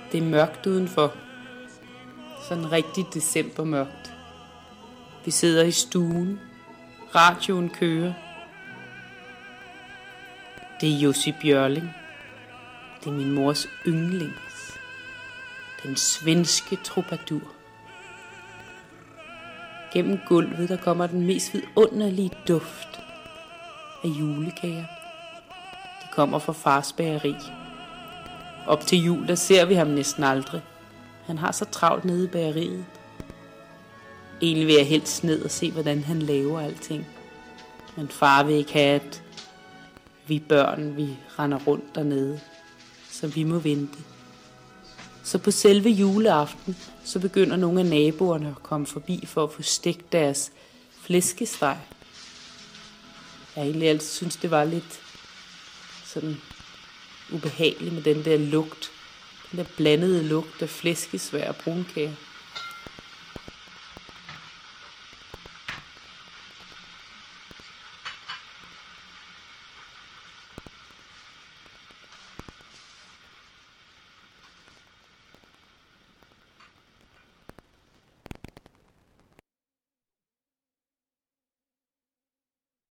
Det er mørkt udenfor. Sådan rigtig decembermørkt. Vi sidder i stuen. Radioen kører. Det er Jussi Björling. Det er min mors yndlings. Den svenske troubadour. Gennem gulvet der kommer den mest vidunderlige duft af julekager. De kommer fra fars bageri. Op til jul der ser vi ham næsten aldrig. Han har så travlt nede i bageriet. Egentlig vil jeg helst ned og se hvordan han laver alting. Men far vil ikke have at vi børn vi render rundt dernede. Så vi må vente. Så på selve juleaften, så begynder nogle af naboerne at komme forbi for at få stegt deres flæskesteg. Jeg egentlig altid synes, det var lidt sådan ubehageligt med den der lugt. Den der blandede lugt af flæskesvær og brunkager.